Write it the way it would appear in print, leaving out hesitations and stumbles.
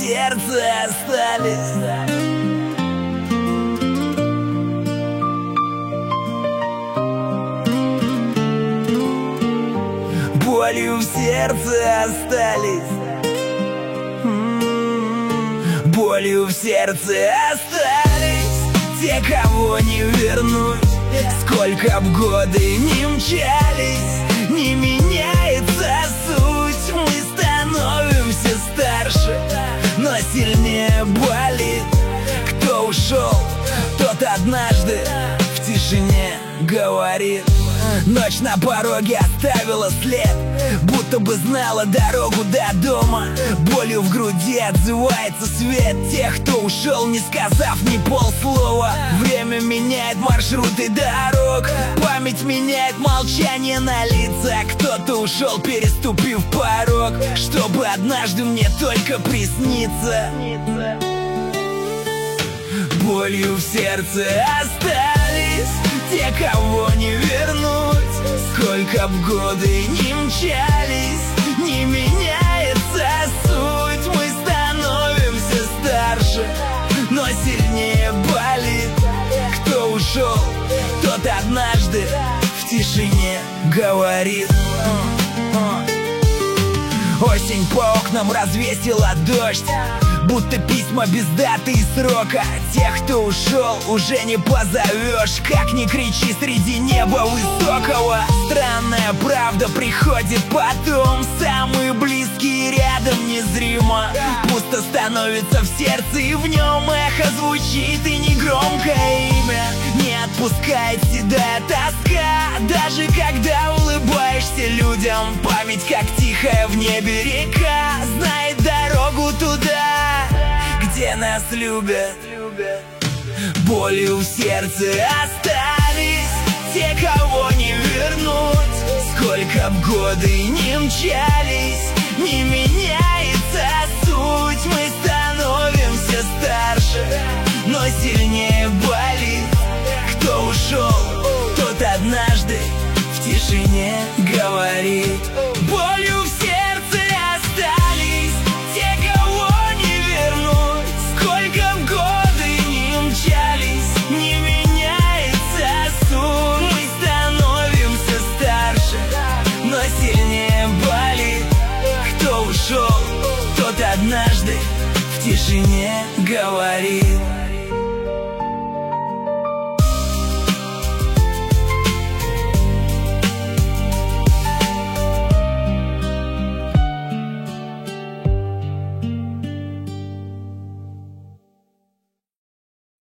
сердце остались. Болью в сердце остались. Болью в сердце остались те, кого не вернуть. Сколько б годы не мчались, не меняется суть. Мы становимся старше, но сильнее болит. Кто ушел, тот однажды в тишине говорит. Ночь на пороге оставила след, будто бы знала дорогу до дома. Болью в груди отзывается свет тех, кто ушел, не сказав ни полслова. Время меняет маршруты дорог, память меняет молчание на лицах. Кто-то ушел, переступив порог, чтобы однажды мне только присниться. Болью в сердце остались те, кого не вернуть. Сколько б годы не мчались, не меняется суть. Мы становимся старше, но сильнее болит. Кто ушел, тот однажды в тишине говорит. Осень по окнам развесила дождь, будто письма без даты и срока. Тех, кто ушел, уже не позовешь. Как ни кричи среди неба высокого. Странная правда приходит потом. Самые близкие рядом незримо. Пусто становится в сердце, и в нем эхо звучит, и негромкое имя не отпускает седая тоска. Даже когда улыбаешься людям, память, как тихая в небе река, знает дорогу туда, где нас любят. Болью в сердце остались те, кого не вернуть. Сколько б годы не мчались, не меняется суть. Мы становимся старше, но сильнее болит. Кто ушел, тот однажды в тишине говорит. Болью в сердце остались те, кого не вернуть. Сколько б годы не мчались, не меняется суть. Мы становимся старше, но сильнее болит. Кто ушел, тот однажды в тишине говорит.